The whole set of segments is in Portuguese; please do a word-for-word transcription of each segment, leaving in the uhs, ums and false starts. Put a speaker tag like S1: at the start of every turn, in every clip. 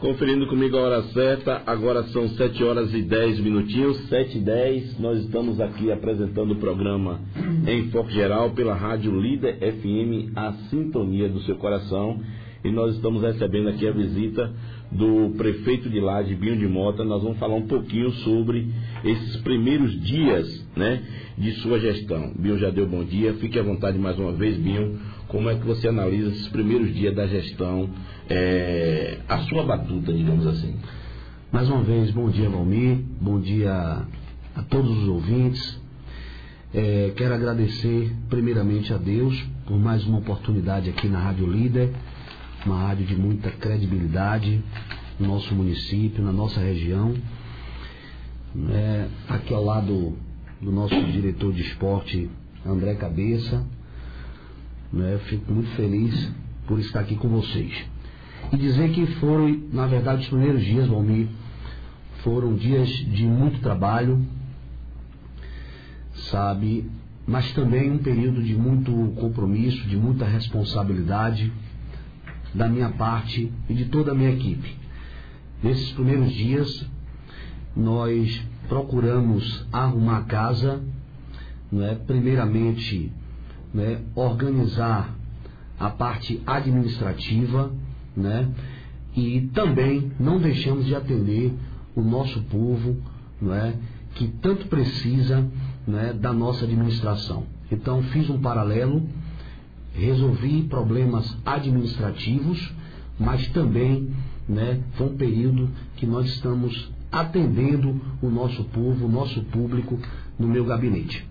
S1: Conferindo comigo a hora certa, agora são sete horas e dez minutinhos, sete e dez, nós estamos aqui apresentando o programa Em Foco Geral pela Rádio Líder F M, a sintonia do seu coração, e nós estamos recebendo aqui a visita do prefeito de Laje, Binho de Mota. Nós vamos falar um pouquinho sobre esses primeiros dias, né, de sua gestão. Binho já deu bom dia, fique à vontade mais uma vez, Binho. Como é que você analisa esses primeiros dias da gestão, é, a sua batuta, digamos assim?
S2: Mais uma vez, bom dia, Valmir, bom dia a todos os ouvintes. É, quero agradecer primeiramente a Deus por mais uma oportunidade aqui na Rádio Líder, uma rádio de muita credibilidade no nosso município, na nossa região. É, aqui ao lado do nosso diretor de esporte, André Cabeça. Né, fico muito feliz por estar aqui com vocês. E dizer que foram, na verdade, os primeiros dias, Valmir, foram dias de muito trabalho, sabe, mas também um período de muito compromisso, de muita responsabilidade da minha parte e de toda a minha equipe. Nesses primeiros dias, nós procuramos arrumar a casa, né, primeiramente, né, organizar a parte administrativa, né, e também não deixamos de atender o nosso povo, né, que tanto precisa, né, da nossa administração. Então fiz um paralelo, resolvi problemas administrativos, mas também, né, foi um período que nós estamos atendendo o nosso povo, o nosso público no meu gabinete.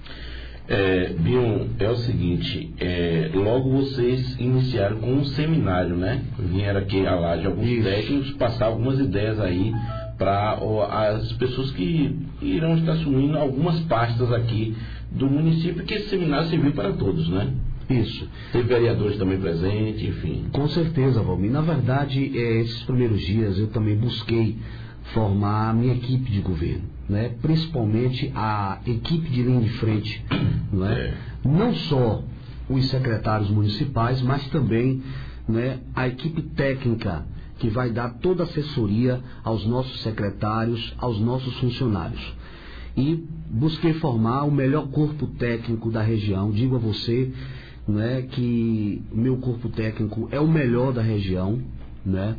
S1: É, Binho, é o seguinte, é, logo vocês iniciaram com um seminário, né? Vieram aqui a Laje alguns Isso. técnicos passar algumas ideias aí para as pessoas que irão estar assumindo algumas pastas aqui do município, que esse seminário serviu para todos, né?
S2: Isso.
S1: Teve vereadores também presentes, enfim.
S2: Com certeza, Valmir. Na verdade, é, esses primeiros dias eu também busquei formar a minha equipe de governo, né? Principalmente a equipe de linha de frente, não é? É. Não só os secretários municipais, mas também, né, a equipe técnica que vai dar toda a assessoria aos nossos secretários, aos nossos funcionários. E busquei formar o melhor corpo técnico da região. Digo a você, né, que o meu corpo técnico é o melhor da região, né?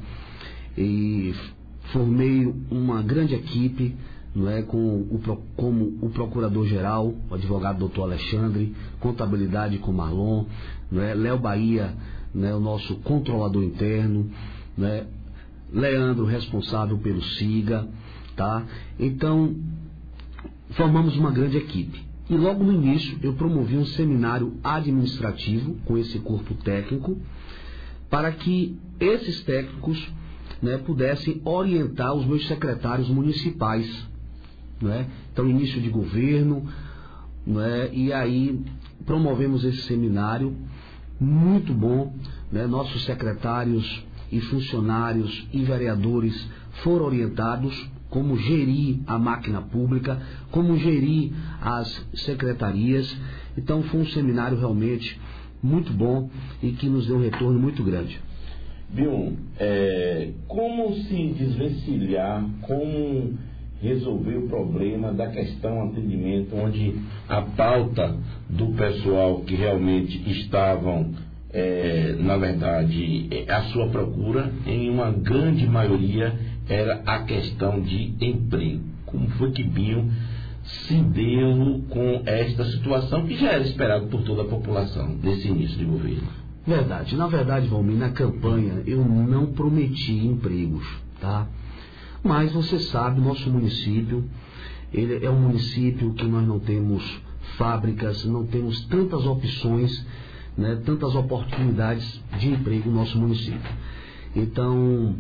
S2: E formei uma grande equipe, não é, com o, como o procurador-geral, o advogado doutor Alexandre, contabilidade com Marlon, não é, Léo Bahia, né, o nosso controlador interno, né, Leandro, responsável pelo SIGA, tá? Então, formamos uma grande equipe. E logo no início eu promovi um seminário administrativo com esse corpo técnico, para que esses técnicos, né, pudessem orientar os meus secretários municipais, né? Então, início de governo, né? E aí promovemos esse seminário muito bom, né? Nossos secretários e funcionários e vereadores foram orientados como gerir a máquina pública, como gerir as secretarias. Então foi um seminário realmente muito bom e que nos deu um retorno muito grande.
S1: Binho, é, como se desvencilhar, como resolver o problema da questão atendimento, onde a pauta do pessoal que realmente estavam, é, na verdade, à sua procura, em uma grande maioria, era a questão de emprego. Como foi que Binho se deu com esta situação que já era esperado por toda a população nesse início de governo?
S2: Verdade. Na verdade, Valmir, na campanha eu não prometi empregos, tá? Mas você sabe, nosso município, ele é um município que nós não temos fábricas, não temos tantas opções, né, tantas oportunidades de emprego no nosso município. Então,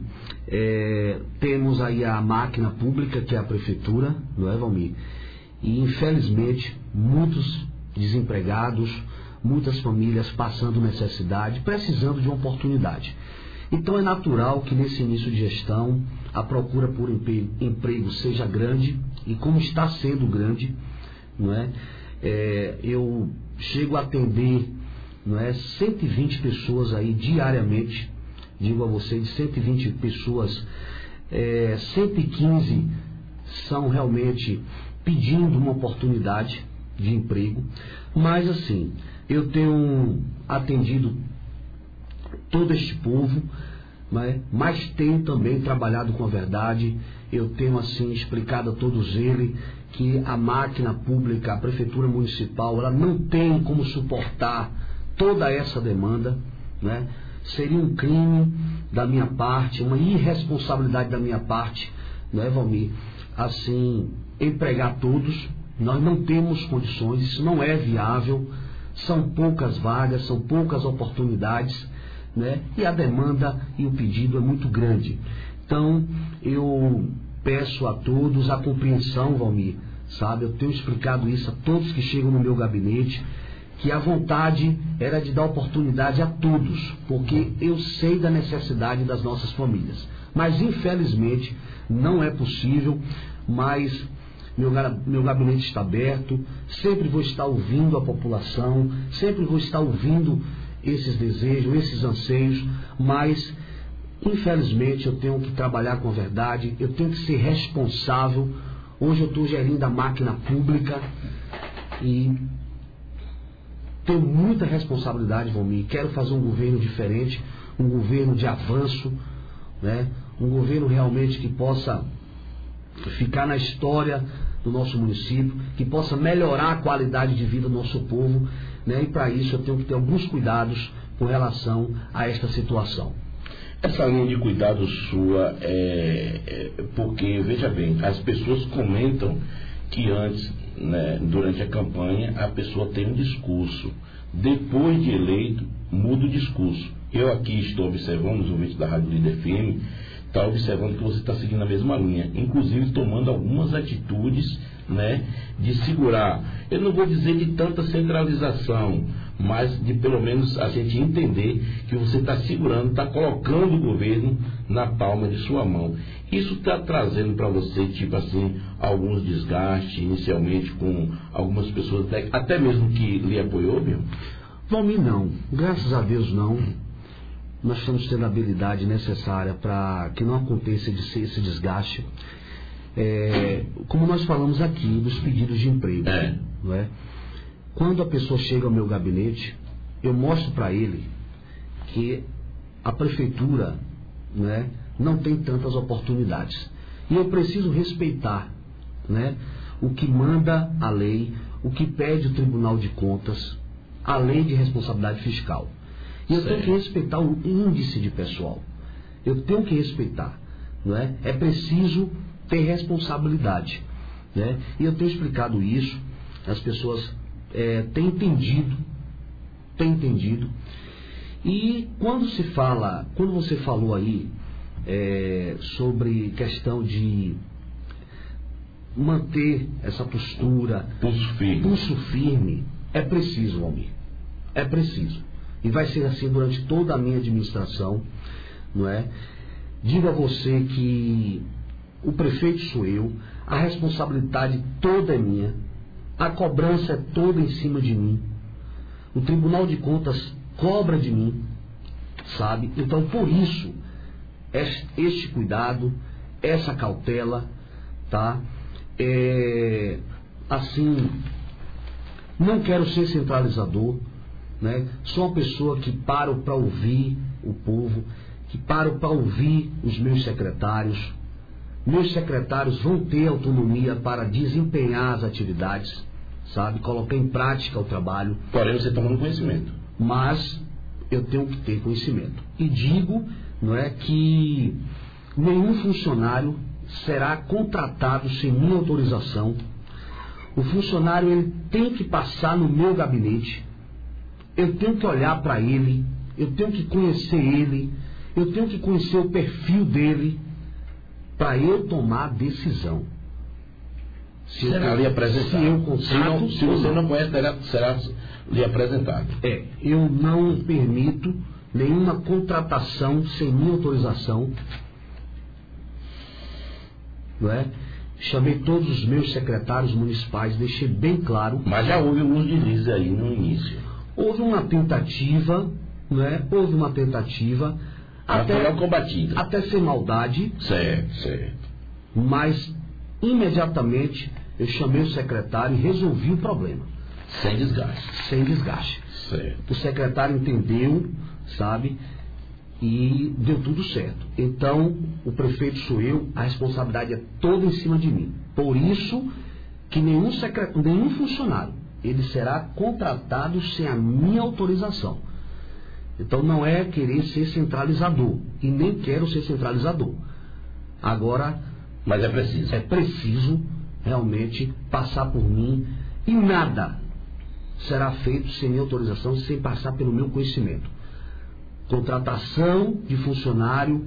S2: é, temos aí a máquina pública, que é a prefeitura, não é, Valmir? E, infelizmente, muitos desempregados, muitas famílias passando necessidade, precisando de uma oportunidade. Então é natural que nesse início de gestão a procura por emprego seja grande, e como está sendo grande, não é? É, eu chego a atender, não é, cento e vinte pessoas aí diariamente digo a você, de cento e vinte pessoas, é, cento e quinze são realmente pedindo uma oportunidade de emprego, mas assim, eu tenho atendido todo este povo, né? Mas tenho também trabalhado com a verdade. Eu tenho assim explicado a todos eles que a máquina pública, a prefeitura municipal, ela não tem como suportar toda essa demanda, né? Seria um crime da minha parte, uma irresponsabilidade da minha parte, né, Valmir? Assim, empregar todos. Nós não temos condições, isso não é viável, são poucas vagas, são poucas oportunidades, né? E a demanda e o pedido é muito grande. Então, eu peço a todos a compreensão, Valmir, sabe? Eu tenho explicado isso a todos que chegam no meu gabinete, que a vontade era de dar oportunidade a todos, porque eu sei da necessidade das nossas famílias. Mas, infelizmente, não é possível, mas meu, meu gabinete está aberto, sempre vou estar ouvindo a população, sempre vou estar ouvindo esses desejos, esses anseios, mas, infelizmente, eu tenho que trabalhar com a verdade, eu tenho que ser responsável. Hoje eu estou gerindo a máquina pública e tenho muita responsabilidade, Valmir. Quero fazer um governo diferente, um governo de avanço, né? Um governo realmente que possa ficar na história do nosso município, que possa melhorar a qualidade de vida do nosso povo, né? E para isso eu tenho que ter alguns cuidados com relação a esta situação.
S1: Essa linha de cuidado sua é, é porque, veja bem, as pessoas comentam que antes, né, durante a campanha, a pessoa tem um discurso. Depois de eleito, muda o discurso. Eu aqui estou observando, os ouvintes da Rádio Líder F M, está observando que você está seguindo a mesma linha, inclusive tomando algumas atitudes, né, de segurar. Eu não vou dizer de tanta centralização, mas de pelo menos a gente entender que você está segurando, está colocando o governo na palma de sua mão. Isso está trazendo para você, tipo assim, alguns desgastes inicialmente com algumas pessoas, até mesmo que lhe apoiou, meu?
S2: Valmir, não. Graças a Deus, não. Nós estamos tendo a habilidade necessária para que não aconteça esse desgaste. É, como nós falamos aqui, dos pedidos de emprego.
S1: É.
S2: Não é? Quando a pessoa chega ao meu gabinete, eu mostro para ele que a prefeitura, né, não tem tantas oportunidades. E eu preciso respeitar, né, o que manda a lei, o que pede o Tribunal de Contas, a lei de responsabilidade fiscal. E eu tenho que respeitar o índice de pessoal. Eu tenho que respeitar. Não é? É preciso ter responsabilidade. Né? E eu tenho explicado isso, as pessoas é, têm entendido, têm entendido. E quando se fala, quando você falou aí é, sobre questão de manter essa postura,
S1: pulso firme,
S2: pulso firme, é preciso, Valmir. É preciso. E vai ser assim durante toda a minha administração, não é? Digo a você que o prefeito sou eu, a responsabilidade toda é minha, a cobrança é toda em cima de mim, o Tribunal de Contas cobra de mim, sabe? Então, por isso, este cuidado, essa cautela, tá? É, assim, não quero ser centralizador, né? Sou uma pessoa que paro para ouvir o povo, que paro para ouvir os meus secretários. Meus secretários vão ter autonomia para desempenhar as atividades, sabe? Colocar em prática o trabalho.
S1: Porém, você tomando conhecimento.
S2: Mas eu tenho que ter conhecimento. E digo, não é, que nenhum funcionário será contratado sem minha autorização. O funcionário ele tem que passar no meu gabinete. Eu tenho que olhar para ele, eu tenho que conhecer ele, eu tenho que conhecer o perfil dele para eu tomar a decisão.
S1: Se será eu, lhe apresentado. Se eu contrato, se, não, se você não conhece, será, será lhe apresentado.
S2: É, eu não permito nenhuma contratação sem minha autorização. Não é? Chamei todos os meus secretários municipais, deixei bem claro.
S1: Mas já houve alguns deslizes aí no início.
S2: Houve uma tentativa, não é? Houve uma tentativa,
S1: até combatida.
S2: Até sem maldade.
S1: Certo, certo.
S2: Mas imediatamente eu chamei o secretário e resolvi o problema.
S1: Sem desgaste.
S2: Sem desgaste.
S1: Certo.
S2: O secretário entendeu, sabe, e deu tudo certo. Então, o prefeito sou eu, a responsabilidade é toda em cima de mim. Por isso que nenhum, secret... nenhum funcionário, ele será contratado sem a minha autorização. Então não é querer ser centralizador, e nem quero ser centralizador. Agora,
S1: mas é preciso.
S2: É preciso realmente passar por mim, e nada será feito sem minha autorização, sem passar pelo meu conhecimento. Contratação de funcionário,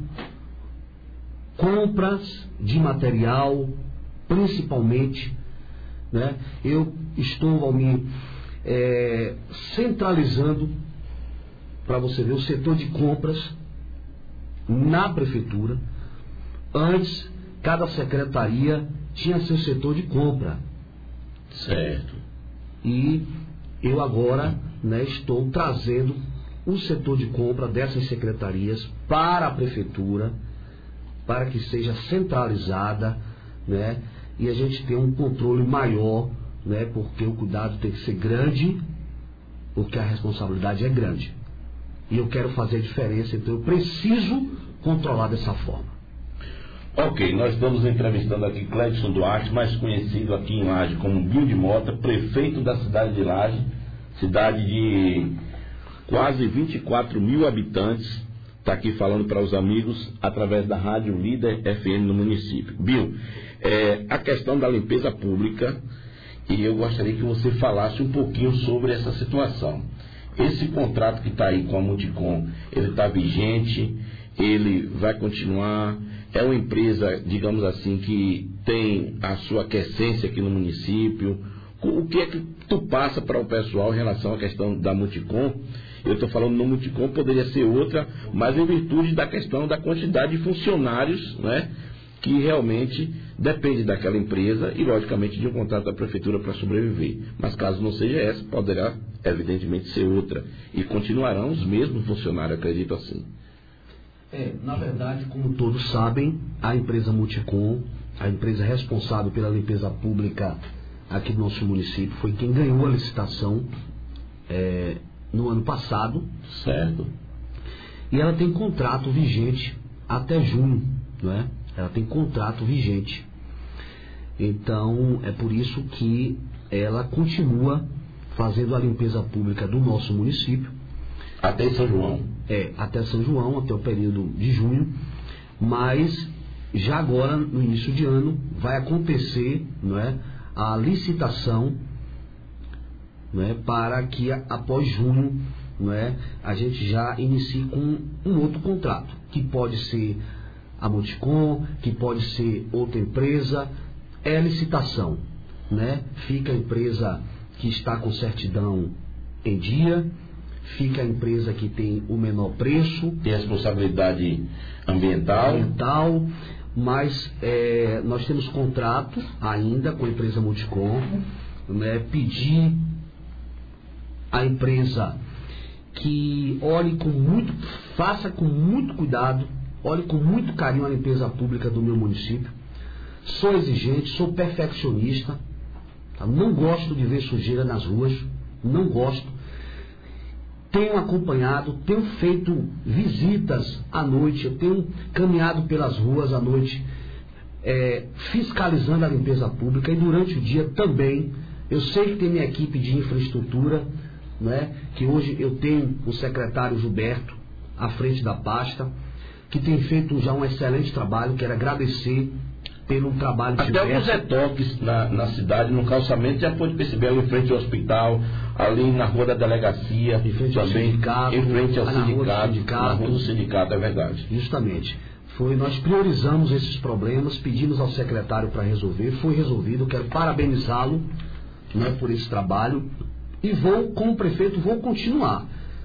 S2: compras de material, principalmente, né? Eu estou, Valmir, é, centralizando, para você ver, o setor de compras na prefeitura. Antes, cada secretaria tinha seu setor de compra.
S1: Certo.
S2: E eu agora, né, estou trazendo o setor de compra dessas secretarias para a prefeitura, para que seja centralizada, né, e a gente tenha um controle maior, né, porque o cuidado tem que ser grande, porque a responsabilidade é grande. E eu quero fazer a diferença, então eu preciso controlar dessa forma.
S1: Ok, nós estamos entrevistando aqui Cledson Duarte, mais conhecido aqui em Laje como Bill de Mota, prefeito da cidade de Laje, cidade de quase vinte e quatro mil habitantes, está aqui falando para os amigos através da Rádio Líder F M no município. Bill, é, a questão da limpeza pública, e eu gostaria que você falasse um pouquinho sobre essa situação. Esse contrato que está aí com a Multicom, ele está vigente, ele vai continuar, é uma empresa, digamos assim, que tem a sua aquecência aqui no município. O que é que tu passa para o pessoal em relação à questão da Multicom? Eu estou falando no Multicom, poderia ser outra, mas em virtude da questão da quantidade de funcionários, né, que realmente depende daquela empresa e, logicamente, de um contrato da prefeitura para sobreviver. Mas caso não seja essa, poderá, evidentemente, ser outra. E continuarão os mesmos funcionários, acredito assim.
S2: É, na verdade, como todos sabem, a empresa Multicom, a empresa responsável pela limpeza pública aqui do nosso município, foi quem ganhou a licitação é, no ano passado.
S1: Certo.
S2: E ela tem contrato vigente até junho, não é? Ela tem contrato vigente. Então, é por isso que ela continua fazendo a limpeza pública do nosso município.
S1: Até São João.
S2: É, até São João, até o período de junho. Mas, já agora, no início de ano, vai acontecer, não é, a licitação, não é, para que após junho, não é, a gente já inicie com um outro contrato, que pode ser a Multicom, que pode ser outra empresa. É licitação, né? Fica a empresa que está com certidão em dia, fica a empresa que tem o menor preço,
S1: tem responsabilidade ambiental,
S2: ambiental mas é, nós temos contrato ainda com a empresa Multicom, né? Pedir à empresa que olhe com muito, faça com muito cuidado, olhe com muito carinho a limpeza pública do meu município. Sou exigente, sou perfeccionista, tá? Não gosto de ver sujeira nas ruas, não gosto. Tenho acompanhado, tenho feito visitas à noite, eu tenho caminhado pelas ruas à noite, é, fiscalizando a limpeza pública, e durante o dia também. Eu sei que tem minha equipe de infraestrutura, né, que hoje eu tenho o secretário Gilberto à frente da pasta, que tem feito já um excelente trabalho. Quero agradecer pelo trabalho de
S1: Até alguns retoques na, na cidade, no calçamento, já pode perceber ali em frente ao hospital, ali na rua da delegacia,
S2: em frente
S1: também,
S2: ao sindicato,
S1: em frente ao
S2: na
S1: sindicato,
S2: rua do sindicato,
S1: na rua do sindicato, é verdade.
S2: Justamente. Foi, nós priorizamos esses problemas, pedimos ao secretário para resolver, foi resolvido. Quero parabenizá-lo, né, por esse trabalho, e vou, como prefeito, vou continuar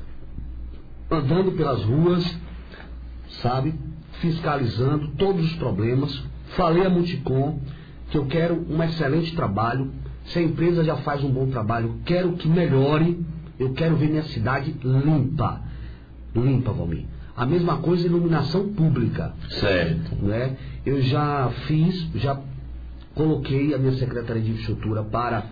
S2: andando pelas ruas, sabe, fiscalizando todos os problemas. Falei a Multicom que eu quero um excelente trabalho. Se a empresa já faz um bom trabalho, quero que melhore. Eu quero ver minha cidade limpa. Limpa, Valmir. A mesma coisa iluminação pública.
S1: Certo.
S2: Né? Eu já fiz, já coloquei a minha Secretaria de Infraestrutura para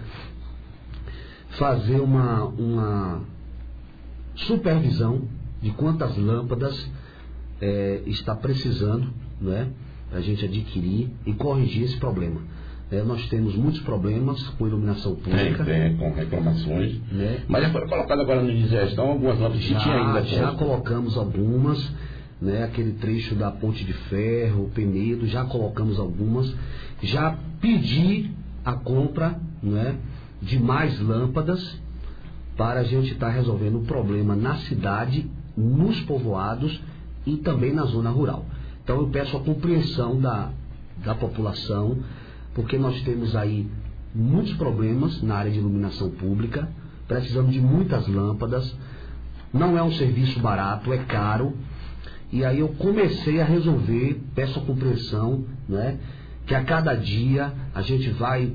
S2: fazer uma, uma supervisão de quantas lâmpadas é, está precisando, né, para a gente adquirir e corrigir esse problema. É, nós temos muitos problemas com iluminação pública.
S1: Tem, tem, com reclamações.
S2: Né?
S1: Mas já foi colocado agora no digestão algumas lâmpadas que tinha ainda.
S2: Já colocamos algumas, né, aquele trecho da Ponte de Ferro, Penedo, já colocamos algumas. Já pedi a compra, né, de mais lâmpadas para a gente estar tá resolvendo o problema na cidade, nos povoados e também na zona rural. Então eu peço a compreensão da, da população, porque nós temos aí muitos problemas na área de iluminação pública, precisamos de muitas lâmpadas, não é um serviço barato, é caro, e aí eu comecei a resolver, peço a compreensão, né, que a cada dia a gente vai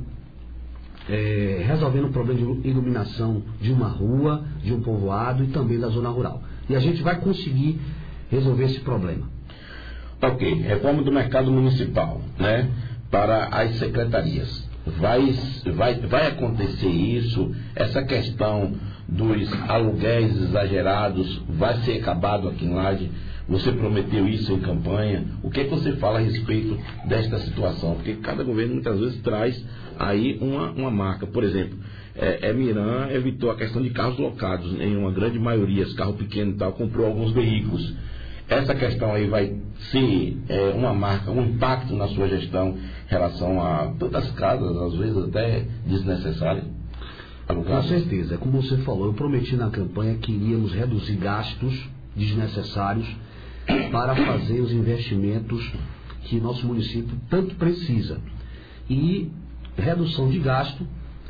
S2: é, resolvendo o problema de iluminação de uma rua, de um povoado e também da zona rural. E a gente vai conseguir resolver esse problema.
S1: Ok, reforma do mercado municipal, né, para as secretarias. Vai, vai, vai acontecer isso? Essa questão dos aluguéis exagerados vai ser acabado aqui em Laje? Você prometeu isso em campanha. O que é que você fala a respeito desta situação? Porque cada governo muitas vezes traz aí uma, uma marca. Por exemplo, é, é Miran evitou a questão de carros locados em uma grande maioria, carro pequeno e tal, comprou alguns veículos. Essa questão aí vai ser é, uma marca, um impacto na sua gestão em relação a tantas casas, às vezes até desnecessárias?
S2: Com certeza, como você falou, eu prometi na campanha que iríamos reduzir gastos desnecessários para fazer os investimentos que nosso município tanto precisa. E redução de gasto,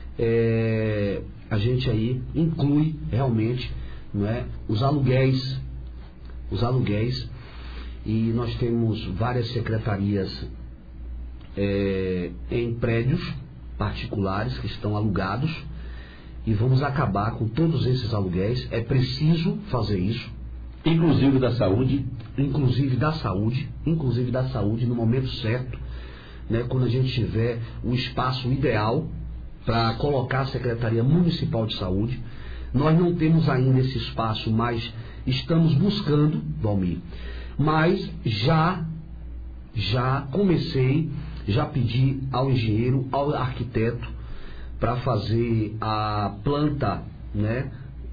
S2: é, a gente aí inclui realmente, não é, os aluguéis, os aluguéis, e nós temos várias secretarias é, em prédios particulares que estão alugados, e vamos acabar com todos esses aluguéis. É preciso fazer isso.
S1: Inclusive da saúde?
S2: Inclusive da saúde, inclusive da saúde no momento certo, né, quando a gente tiver o espaço ideal para colocar a Secretaria Municipal de Saúde. Nós não temos ainda esse espaço, mas estamos buscando, Valmir. Mas já, já comecei, já pedi ao engenheiro, ao arquiteto, para fazer a planta, né,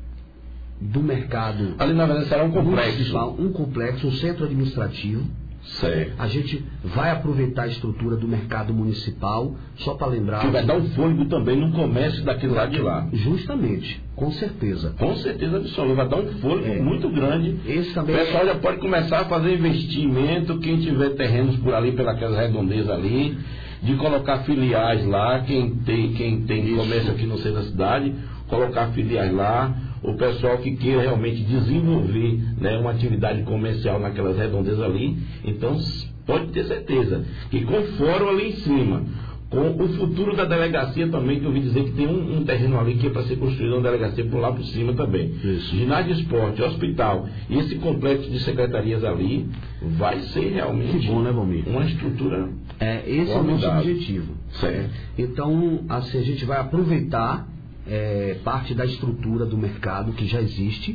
S2: do mercado.
S1: Ali na verdade será um complexo.
S2: Um complexo, um centro administrativo.
S1: Certo.
S2: A gente vai aproveitar a estrutura do mercado municipal, só para lembrar.
S1: Que vai dar um fôlego também no comércio daquele lado de lá.
S2: Justamente, com certeza.
S1: Com certeza absoluta, vai dar um fôlego é. muito grande.
S2: Esse também
S1: o pessoal é... já pode começar a fazer investimento, quem tiver terrenos por ali, pelas redondezas ali, de colocar filiais lá, quem tem, quem tem comércio aqui no centro da cidade, colocar filiais lá. O pessoal que queira realmente desenvolver, né, uma atividade comercial naquelas redondezas ali, então pode ter certeza que com o fórum ali em cima, com o futuro da delegacia também, que eu ouvi dizer que tem um, um terreno ali que é para ser construído uma delegacia por lá por cima também.
S2: Isso.
S1: Ginásio de esporte, hospital, e esse complexo de secretarias ali vai ser realmente
S2: que bom, né, Valmir?
S1: Uma estrutura.
S2: É, esse é o nosso objetivo.
S1: Certo.
S2: Então, assim, a gente vai aproveitar É, parte da estrutura do mercado que já existe,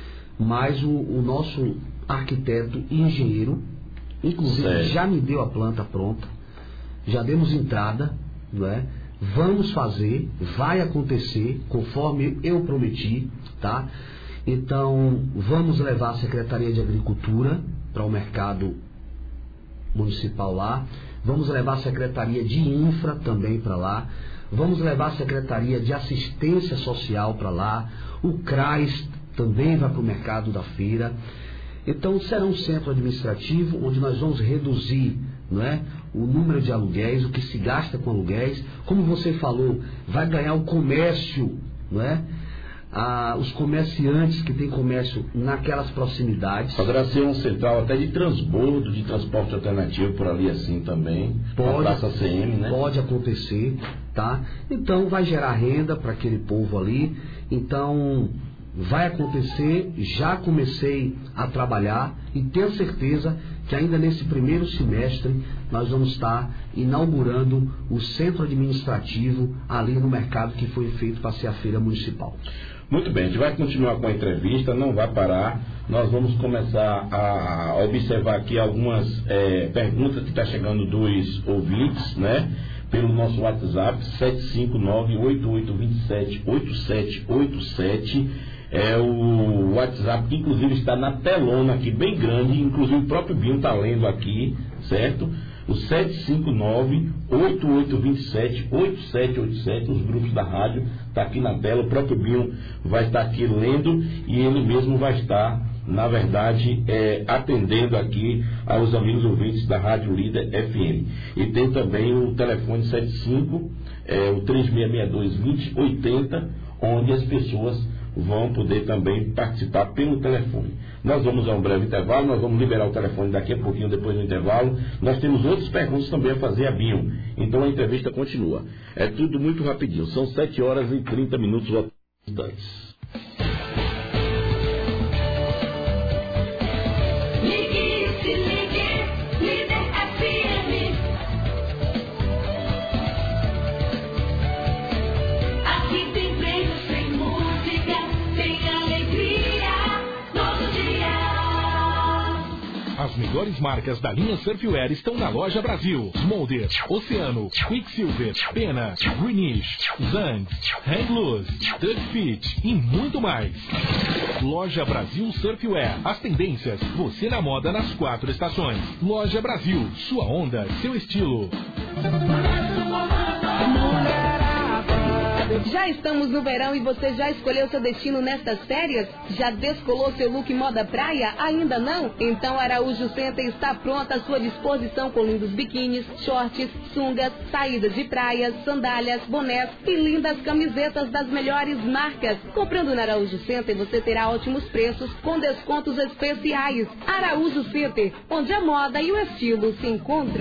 S2: mas o, o nosso arquiteto e engenheiro, inclusive, certo, já me deu a planta pronta, já demos entrada, não é? Vamos fazer, vai acontecer conforme eu prometi, tá? Então, vamos levar a Secretaria de Agricultura para o mercado municipal lá, vamos levar a Secretaria de Infra também para lá, vamos levar a Secretaria de Assistência Social para lá, o CRAS também vai para o mercado da feira. Então será um centro administrativo onde nós vamos reduzir, não é, o número de aluguéis, o que se gasta com aluguéis. Como você falou, vai ganhar o comércio, não é? Ah, os comerciantes que têm comércio naquelas proximidades.
S1: Poderá ser um central até de transbordo, de transporte alternativo por ali assim também.
S2: Pode,
S1: praça C M, né?
S2: Pode acontecer, tá? Então vai gerar renda para aquele povo ali. Então vai acontecer, já comecei a trabalhar e tenho certeza que ainda nesse primeiro semestre nós vamos estar inaugurando o centro administrativo ali no mercado que foi feito para ser a feira municipal.
S1: Muito bem, a gente vai continuar com a entrevista, não vai parar. Nós vamos começar a observar aqui algumas é, perguntas que estão chegando dos ouvintes, né? Pelo nosso WhatsApp, sete cinco nove, oito oito dois sete, oito sete oito sete. É o WhatsApp que inclusive está na telona aqui, bem grande, inclusive o próprio Binho está lendo aqui, certo? O sete cinco nove, oito oito dois sete, oito sete oito sete, os grupos da rádio, está aqui na tela, o próprio Binho vai estar aqui lendo e ele mesmo vai estar, na verdade, é, atendendo aqui aos amigos ouvintes da Rádio Líder F M. E tem também o telefone setenta e cinco, é, o três seis seis dois, dois zero oito zero, onde as pessoas vão poder também participar pelo telefone. Nós vamos a um breve intervalo, nós vamos liberar o telefone daqui a pouquinho, depois do intervalo. Nós temos outras perguntas também a fazer a Binho. Então a entrevista continua. É tudo muito rapidinho, são sete horas e trinta minutos instantes.
S3: As melhores marcas da linha Surfwear estão na Loja Brasil. Smolder, Oceano, Quicksilver, Pena, Greenish, Zang, Hang Loose, Duck Fit e muito mais. Loja Brasil Surfwear. As tendências, você na moda nas quatro estações. Loja Brasil, sua onda, seu estilo.
S4: Já estamos no verão e você já escolheu seu destino nestas férias? Já descolou seu look moda praia? Ainda não? Então Araújo Center está pronta à sua disposição com lindos biquínis, shorts, sungas, saídas de praia, sandálias, bonés e lindas camisetas das melhores marcas. Comprando na Araújo Center você terá ótimos preços com descontos especiais. Araújo Center, onde a moda e o estilo se encontram.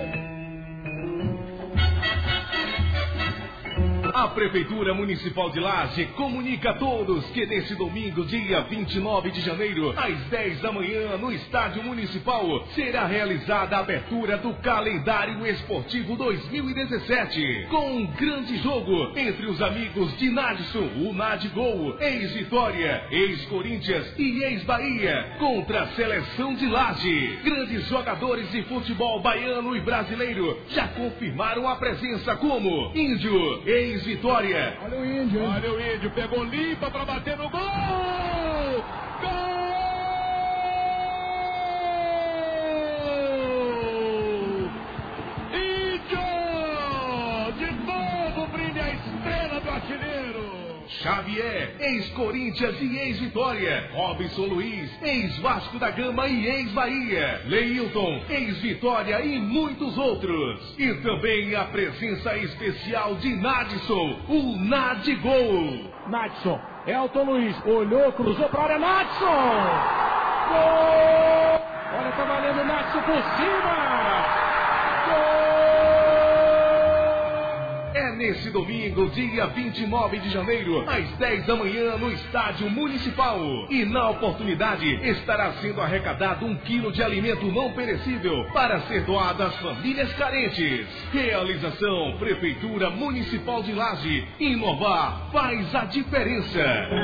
S3: A Prefeitura Municipal de Laje comunica a todos que nesse domingo, dia vinte e nove de janeiro, às dez da manhã, no Estádio Municipal, será realizada a abertura do Calendário Esportivo dois mil e dezessete, com um grande jogo entre os amigos de Nadson, o Nadgol, ex-Vitória, ex-Corinthians e ex-Bahia, contra a seleção de Laje. Grandes jogadores de futebol baiano e brasileiro já confirmaram a presença, como Índio, ex Vitória.
S5: Olha o Índio, hein? Olha o Índio, pegou limpa pra bater no gol! Gol! Índio! De novo brilha a estrela do artilheiro!
S3: Xavier, ex-Corinthians e ex-Vitória. Robson Luiz, ex-Vasco da Gama e ex-Bahia. Leilton, ex-Vitória e muitos outros. E também a presença especial de Nadson, o Nadgol.
S5: Nadson, Elton Luiz, olhou, cruzou pra área, Nadson! Gol! Olha, tá valendo o Nadson por cima! Gol!
S3: É nesse domingo, dia vinte e nove de janeiro, às dez da manhã, no Estádio Municipal. E na oportunidade estará sendo arrecadado um quilo de alimento não perecível para ser doado às famílias carentes. Realização Prefeitura Municipal de Laje. Inovar faz a diferença.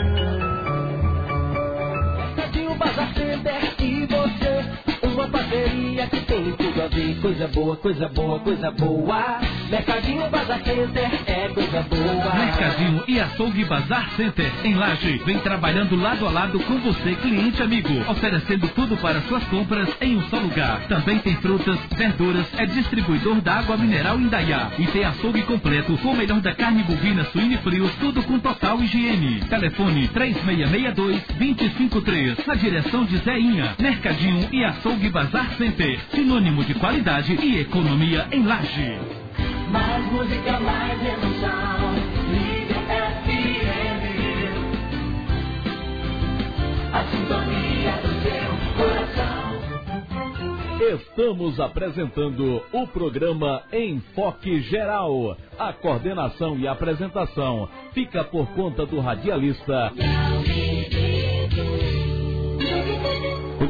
S6: Mercadinho Bazar Center e você. Uma parceria que tem tudo a ver. Coisa boa, coisa boa, coisa boa. Mercadinho Bazar Center é coisa boa.
S7: Mercadinho e Açougue Bazar Center em Laje vem trabalhando lado a lado com você, cliente amigo, oferecendo tudo para suas compras em um só lugar. Também tem frutas, verduras, é distribuidor da água mineral Indaiá e tem açougue completo com o melhor da carne bovina, suína e frios, tudo com total higiene. Telefone três seis seis dois, dois cinco três, na direção de Zeinha. Mercadinho e Açougue Bazar Center, sinônimo de qualidade e economia em Laje.
S6: Mais música, mais emoção. Líder F M. A sintonia do seu coração.
S8: Estamos apresentando o programa Enfoque Geral. A coordenação e apresentação fica por conta do radialista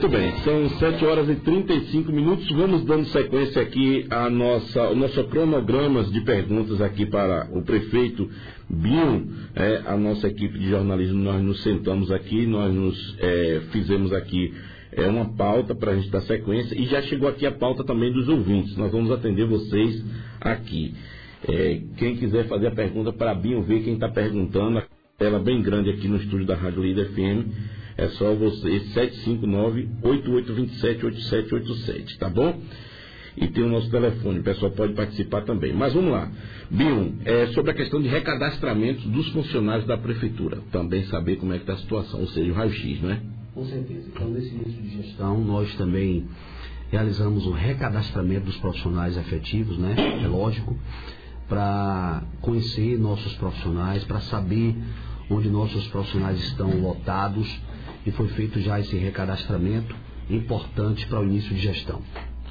S1: Muito bem, são sete horas e trinta e cinco minutos. Vamos dando sequência aqui a nossa, o nosso cronograma de perguntas aqui para o prefeito Binho. É, a nossa equipe de jornalismo, nós nos sentamos aqui, nós nos é, fizemos aqui é, uma pauta para a gente dar sequência e já chegou aqui a pauta também dos ouvintes. Nós vamos atender vocês aqui. É, quem quiser fazer a pergunta para Binho, ver quem está perguntando, a tela bem grande aqui no estúdio da Rádio Líder F M. É só você, sete cinco nove, oito oito dois sete, oito sete oito sete, tá bom? E tem o nosso telefone, o pessoal pode participar também. Mas vamos lá. Binho, é sobre a questão de recadastramento dos funcionários da prefeitura. Também saber como é que está a situação, ou seja, o raio-x, não é?
S2: Com certeza. Então, nesse início de gestão, nós também realizamos o recadastramento dos profissionais efetivos, né? É lógico, para conhecer nossos profissionais, para saber onde nossos profissionais estão lotados, e foi feito já esse recadastramento importante para o início de gestão.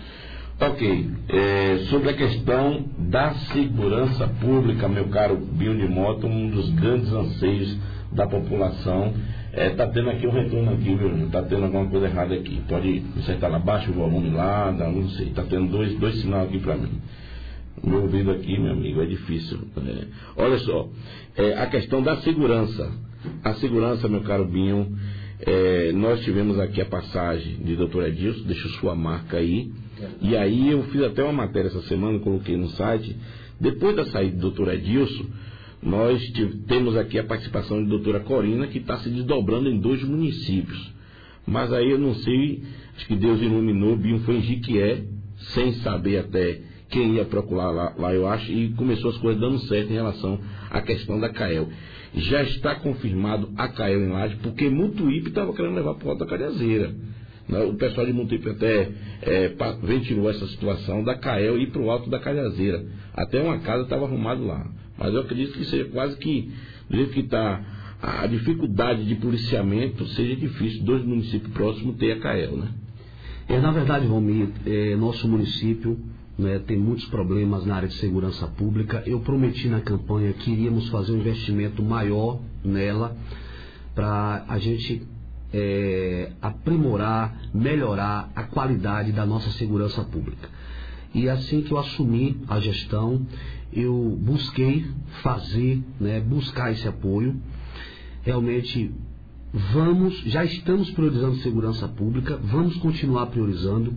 S1: Ok. É, sobre a questão da segurança pública, meu caro Binho de Mota, um dos grandes anseios da população. Está é, tendo aqui um retorno aqui, viu? Está tendo alguma coisa errada aqui. Pode acertar lá abaixo o volume lá, não sei. Está tendo dois, dois sinais aqui para mim. O meu ouvido aqui, meu amigo, é difícil. É, olha só, é, a questão da segurança. A segurança, meu caro Binho, é, nós tivemos aqui a passagem de doutor Edilson, deixa sua marca aí. E aí eu fiz até uma matéria essa semana, coloquei no site. Depois da saída do doutor Edilson, nós temos aqui a participação de doutora Corina, que está se desdobrando em dois municípios. Mas aí eu não sei, acho que Deus iluminou, Binho foi em Jiquié, sem saber até quem ia procurar lá, lá, eu acho, e começou as coisas dando certo em relação à questão da CAEL. Já está confirmado a CAEL em Laje, porque Mutuípe estava querendo levar para o Alto da Calhazeira. O pessoal de Mutuípe até é, ventilou essa situação da CAEL ir para o Alto da Calhazeira. Até uma casa estava arrumada lá. Mas eu acredito que seja quase que, do jeito que está a dificuldade de policiamento, seja difícil dois municípios próximos ter a CAEL, né?
S2: É, na verdade, Romir, é, nosso município, né, tem muitos problemas na área de segurança pública. Eu prometi na campanha que iríamos fazer um investimento maior nela para a gente é, aprimorar, melhorar a qualidade da nossa segurança pública. E assim que eu assumi a gestão, eu busquei fazer, né, buscar esse apoio. Realmente vamos, já estamos priorizando segurança pública, vamos continuar priorizando.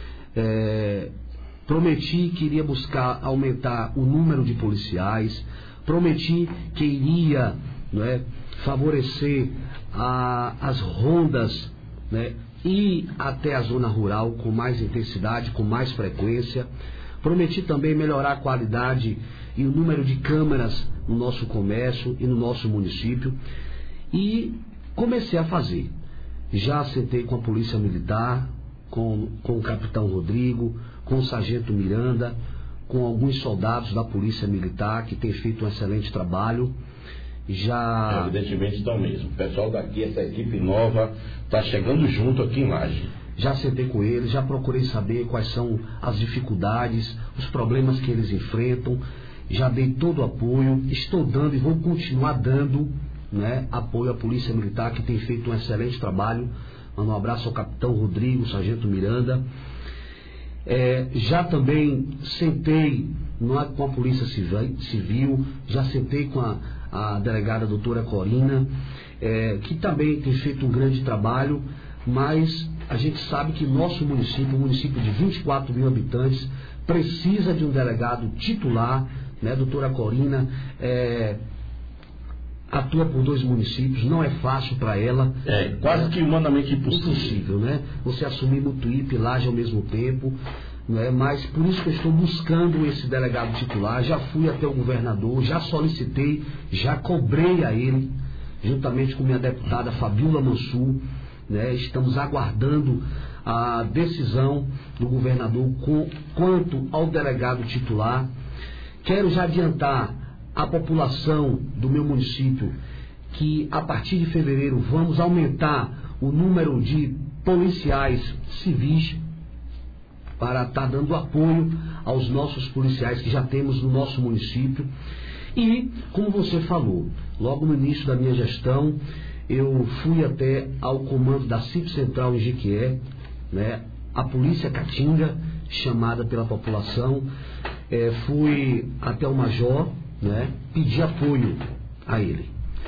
S2: É, prometi que iria buscar aumentar o número de policiais, prometi que iria, né, favorecer a, as rondas, né, ir até a zona rural com mais intensidade, com mais frequência. Prometi também melhorar a qualidade e o número de câmeras no nosso comércio e no nosso município. E comecei a fazer. Já sentei com a Polícia Militar, com, com o Capitão Rodrigo, com o Sargento Miranda, com alguns soldados da Polícia Militar que têm feito um excelente trabalho. Já...
S1: Evidentemente estão mesmo. O pessoal daqui, essa equipe nova, está chegando junto aqui em Laje.
S2: Já sentei com eles, já procurei saber quais são as dificuldades, os problemas que eles enfrentam, já dei todo o apoio, estou dando e vou continuar dando, né, apoio à Polícia Militar, que tem feito um excelente trabalho. Mando um abraço ao Capitão Rodrigo, Sargento Miranda. É, já também sentei não é, com a Polícia Civil, já sentei com a, a delegada doutora Corina, é, que também tem feito um grande trabalho, mas a gente sabe que nosso município, um município de vinte e quatro mil habitantes, precisa de um delegado titular, né? Doutora Corina é, atua por dois municípios, não é fácil para ela.
S1: É quase que humanamente impossível.
S2: Impossível, né? Você assumir Mutuípe e Laje ao mesmo tempo, né? Mas por isso que eu estou buscando esse delegado titular. Já fui até o governador, já solicitei, já cobrei a ele, juntamente com minha deputada Fabiola Mansur. Né, estamos aguardando a decisão do governador com, quanto ao delegado titular. Quero já adiantar à população do meu município que a partir de fevereiro vamos aumentar o número de policiais civis para estar dando apoio aos nossos policiais que já temos no nosso município. E, como você falou, logo no início da minha gestão, eu fui até ao comando da C I P Central em Jequié, né, a Polícia Caatinga, chamada pela população, é, fui até o Major, né, pedi apoio a ele.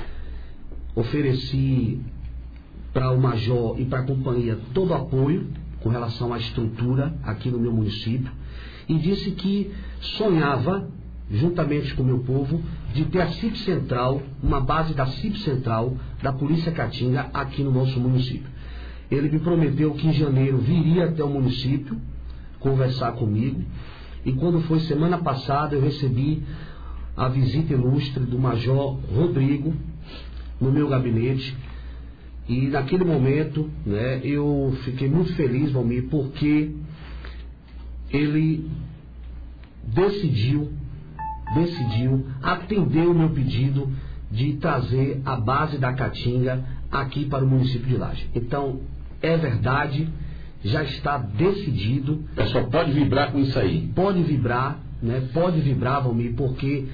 S2: Ofereci para o Major e para a companhia todo o apoio com relação à estrutura aqui no meu município e disse que sonhava, juntamente com o meu povo, de ter a C I P Central, uma base da C I P Central da Polícia Caatinga aqui no nosso município. Ele me prometeu que em janeiro viria até o município conversar comigo e quando foi semana passada eu recebi a visita ilustre do Major Rodrigo no meu gabinete e naquele momento, né, eu fiquei muito feliz, Valmir, porque ele decidiu decidiu atender o meu pedido de trazer a base da Caatinga aqui para o município de Laje. Então, é verdade, já está decidido.
S1: O pessoal pode vibrar com isso aí.
S2: Pode vibrar, né? Pode vibrar, Valmir, porque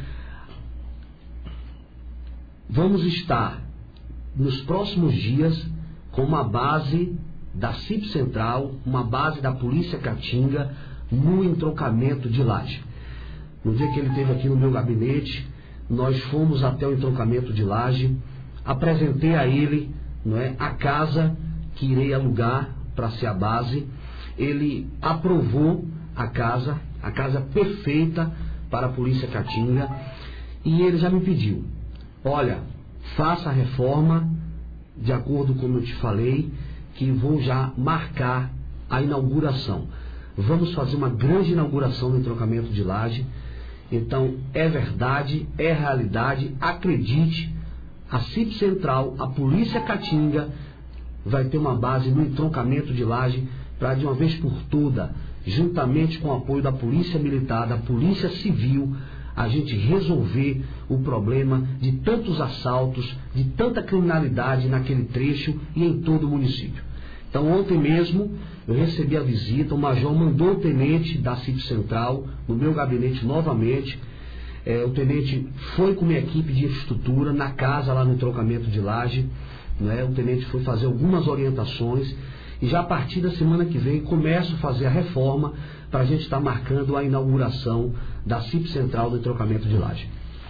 S2: vamos estar nos próximos dias com uma base da C I P Central, uma base da Polícia Caatinga no entroncamento de Laje. No dia que ele esteve aqui no meu gabinete, nós fomos até o entroncamento de Laje, apresentei a ele, não é, a casa que irei alugar para ser a base. Ele aprovou a casa, a casa perfeita para a Polícia Caatinga, e ele já me pediu, olha, faça a reforma de acordo com como eu te falei, que vou já marcar a inauguração. Vamos fazer uma grande inauguração no entroncamento de Laje. Então, é verdade, é realidade, acredite, a C I P Central, a Polícia Caatinga, vai ter uma base no entroncamento de Laje para, de uma vez por toda, juntamente com o apoio da Polícia Militar, da Polícia Civil, a gente resolver o problema de tantos assaltos, de tanta criminalidade naquele trecho e em todo o município. Então, ontem mesmo, eu recebi a visita, o Major mandou o tenente da C I P Central no meu gabinete novamente. É, o tenente foi com minha equipe de infraestrutura na casa lá no entroncamento de Laje, né? O tenente foi fazer algumas orientações e já a partir da semana que vem começo a fazer a reforma para a gente estar marcando a inauguração da C I P Central do entroncamento de Laje.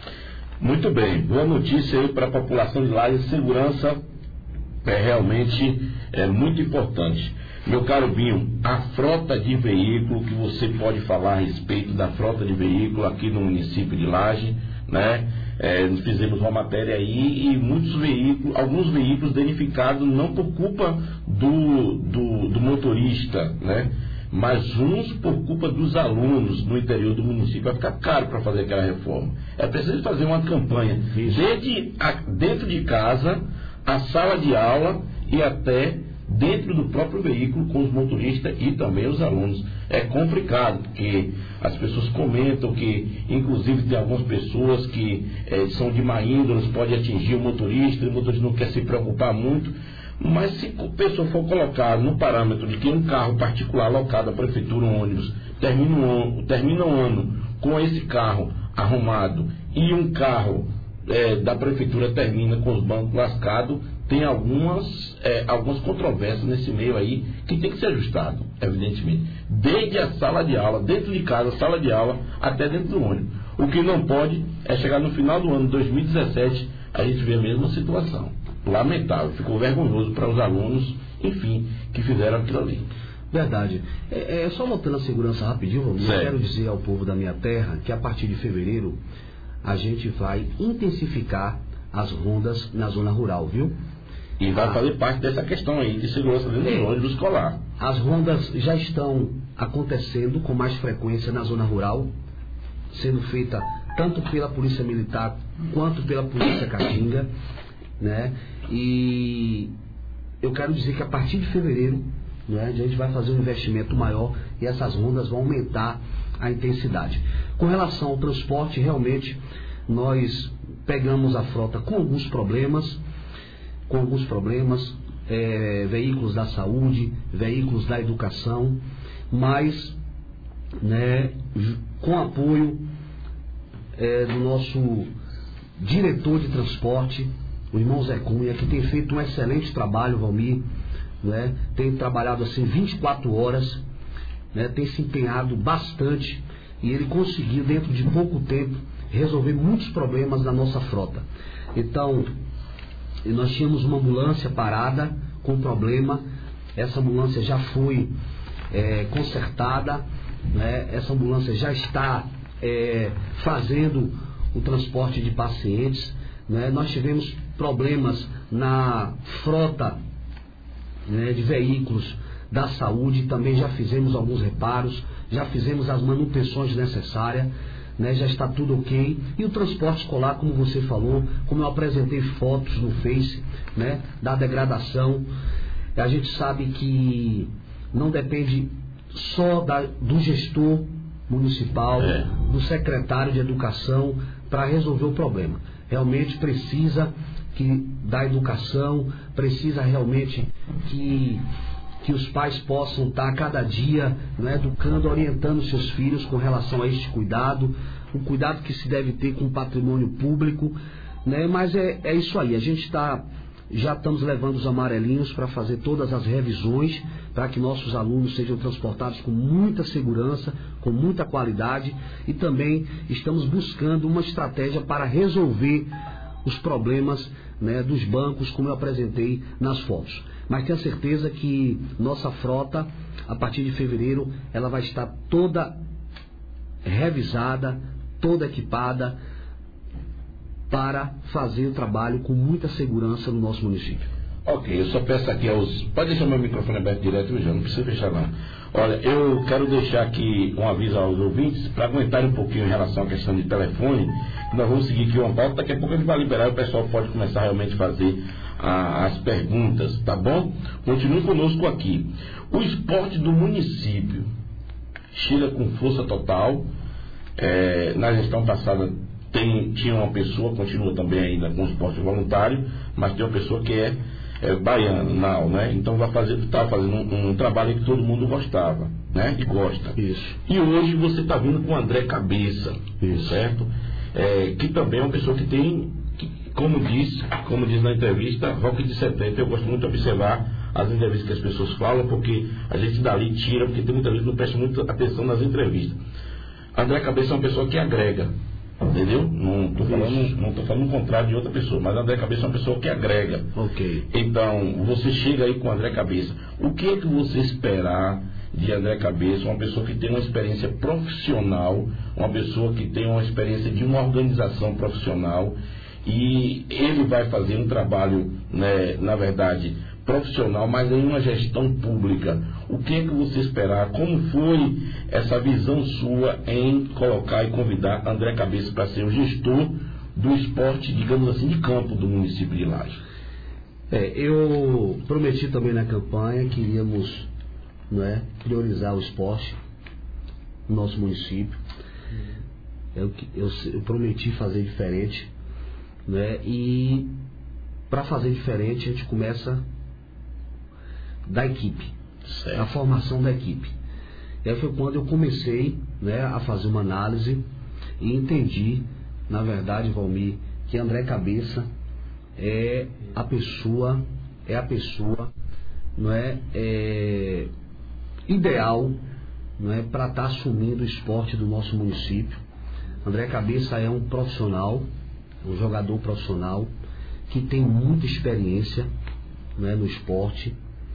S1: Muito bem, boa notícia aí para a população de Laje. Segurança é realmente é muito importante. Meu caro Binho, a frota de veículo, que você pode falar a respeito da frota de veículo aqui no município de Laje, né? É, nós fizemos uma matéria aí e muitos veículos, alguns veículos danificados não por culpa do, do, do motorista, né? Mas uns por culpa dos alunos no interior do município. Vai ficar caro para fazer aquela reforma. É preciso fazer uma campanha desde a, dentro de casa, a sala de aula e até dentro do próprio veículo com os motoristas e também os alunos. É complicado, porque as pessoas comentam que, inclusive, tem algumas pessoas que é, são de má índole, pode atingir o motorista, e o motorista não quer se preocupar muito. Mas se a pessoa for colocar no parâmetro de que um carro particular alocado à prefeitura, um ônibus, termina um, termina um ano com esse carro arrumado e um carro é, da prefeitura termina com os bancos lascados, tem algumas, é, algumas controvérsias nesse meio aí que tem que ser ajustado, evidentemente. Desde a sala de aula, dentro de casa, sala de aula, até dentro do ônibus. O que não pode é chegar no final do ano de dois mil e dezessete, a gente vê a mesma situação. Lamentável, ficou vergonhoso para os alunos, enfim, que fizeram aquilo ali.
S2: Verdade. É, é só voltando a segurança rapidinho, eu quero dizer ao povo da minha terra que a partir de fevereiro a gente vai intensificar as rondas na zona rural, viu?
S1: E vai fazer parte dessa questão aí de segurança dentro do ônibus escolar.
S2: As rondas já estão acontecendo com mais frequência na zona rural, sendo feita tanto pela Polícia Militar quanto pela Polícia Caatinga, né? E eu quero dizer que a partir de fevereiro, né, a gente vai fazer um investimento maior e essas rondas vão aumentar a intensidade. Com relação ao transporte, realmente nós pegamos a frota com alguns problemas, com alguns problemas, é, veículos da saúde, veículos da educação, mas, né, com apoio é, do nosso diretor de transporte, o irmão Zé Cunha, que tem feito um excelente trabalho, Valmir, né? Tem trabalhado assim vinte e quatro horas, né? Tem se empenhado bastante e ele conseguiu, dentro de pouco tempo, resolver muitos problemas da nossa frota. Então, nós tínhamos uma ambulância parada com problema, essa ambulância já foi é, consertada, né? Essa ambulância já está é, fazendo o transporte de pacientes, né? Nós tivemos problemas na frota, né, de veículos da saúde, também já fizemos alguns reparos, já fizemos as manutenções necessárias, né, já está tudo ok. E o transporte escolar, como você falou, como eu apresentei fotos no Face, né, da degradação, a gente sabe que não depende só da, do gestor municipal, é. do secretário de educação para resolver o problema. Realmente precisa que, da educação, precisa realmente que, que os pais possam estar cada dia, né, educando, orientando seus filhos com relação a este cuidado, o cuidado que se deve ter com o patrimônio público, né? Mas é, é isso aí, a gente está, já estamos levando os amarelinhos para fazer todas as revisões, para que nossos alunos sejam transportados com muita segurança, com muita qualidade, e também estamos buscando uma estratégia para resolver os problemas, né, dos bancos, como eu apresentei nas fotos. Mas tenho certeza que nossa frota, a partir de fevereiro, ela vai estar toda revisada, toda equipada, para fazer o trabalho com muita segurança no nosso município.
S1: Ok, eu só peço aqui aos... Pode deixar meu microfone aberto direto, já não precisa fechar lá. Olha, eu quero deixar aqui um aviso aos ouvintes para aguentarem um pouquinho em relação à questão de telefone, que nós vamos seguir aqui uma pauta, daqui a pouco a gente vai liberar e o pessoal pode começar realmente a fazer a, as perguntas, tá bom? Continue conosco aqui. O esporte do município chega com força total. É, na gestão passada tem, tinha uma pessoa, continua também ainda com o esporte voluntário, mas tem uma pessoa que é É, baiano, não, né? Então vai fazer, está fazendo um, um trabalho que todo mundo gostava, né? E gosta.
S2: Isso.
S1: E hoje você está vindo com o André Cabeça,
S2: Isso.
S1: certo? É, que também é uma pessoa que tem, que, como diz, como diz na entrevista, rock de setenta. Eu gosto muito de observar as entrevistas que as pessoas falam, porque a gente dali tira, porque tem muita gente que não presta muita atenção nas entrevistas. André Cabeça é uma pessoa que agrega. Entendeu? Não estou falando, não tô falando o contrário de outra pessoa, mas André Cabeça é uma pessoa que agrega.
S2: Ok.
S1: Então, você chega aí com André Cabeça. O que é que você esperar de André Cabeça? Uma pessoa que tem uma experiência profissional, uma pessoa que tem uma experiência de uma organização profissional, e ele vai fazer um trabalho, né, na verdade, profissional, mas em uma gestão pública. O que é que você esperar? Como foi essa visão sua em colocar e convidar André Cabeça para ser o gestor do esporte, digamos assim, de campo do município de Laje?
S2: É, eu prometi também na campanha que iríamos, não é, priorizar o esporte no nosso município. Eu, eu, eu prometi fazer diferente, né? E para fazer diferente a gente começa da equipe, certo. A formação da equipe. E aí foi quando eu comecei, né, a fazer uma análise e entendi, na verdade, Valmir, que André Cabeça é a pessoa, é a pessoa, não é, é ideal, não é, para estar assumindo o esporte do nosso município. André Cabeça é um profissional, um jogador profissional que tem muita experiência, não é, no esporte.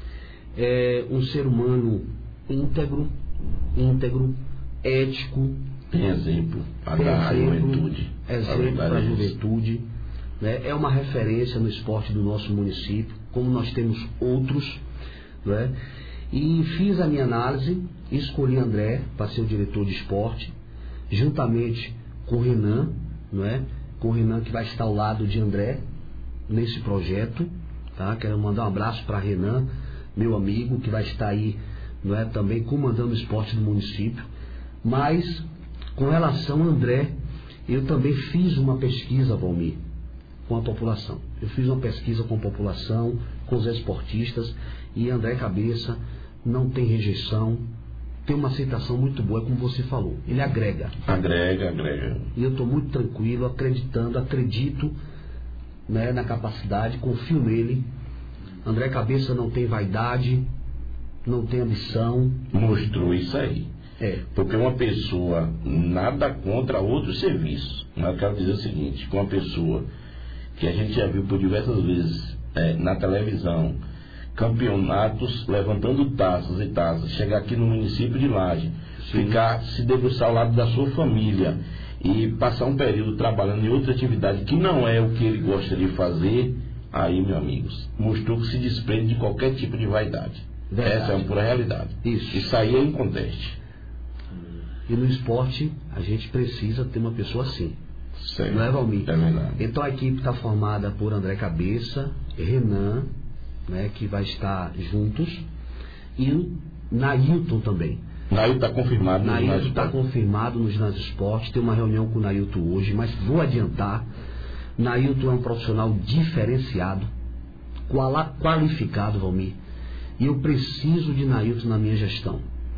S2: É um ser humano íntegro, íntegro, ético.
S1: Tem exemplo para a juventude.
S2: Exemplo para a juventude. Né? É uma referência no esporte do nosso município, como nós temos outros. Né? E fiz a minha análise, escolhi André para ser o diretor de esporte, juntamente com o Renan, não é? Com o Renan, que vai estar ao lado de André nesse projeto. Tá? Quero mandar um abraço para Renan, meu amigo, que vai estar aí, não é, também comandando o esporte do município. Mas, com relação a André, eu também fiz uma pesquisa, Valmir, com a população. Eu fiz uma pesquisa com a população, com os esportistas, e André Cabeça não tem rejeição, tem uma aceitação muito boa, como você falou. Ele agrega.
S1: Agrega, agrega.
S2: E eu estou muito tranquilo, acreditando, acredito né, na capacidade, confio nele. André Cabeça não tem vaidade, não tem ambição.
S1: Mostrou isso aí.
S2: É.
S1: Porque uma pessoa, nada contra outros serviços, mas eu quero dizer o seguinte, que uma pessoa que a gente já viu por diversas vezes é, na televisão, campeonatos levantando taças e taças, chegar aqui no município de Laje, sim, ficar, se debruçar ao lado da sua família e passar um período trabalhando em outra atividade que não é o que ele gosta de fazer, aí, meus amigos, mostrou que se desprende de qualquer tipo de vaidade. Verdade. Essa é uma pura realidade.
S2: Isso.
S1: Isso aí é inconteste.
S2: E no esporte, a gente precisa ter uma pessoa assim.
S1: Certo.
S2: Não é, Valmir?
S1: É verdade.
S2: Então a equipe está formada por André Cabeça, Renan, né, que vai estar juntos, e o Nailton também.
S1: Nailton está confirmado.
S2: Nailton está confirmado no Ginásio Esporte. Tem uma reunião com o Nailton hoje, mas vou adiantar. Nailton é um profissional diferenciado, qualificado, Valmir. E eu preciso de Nailton na minha gestão,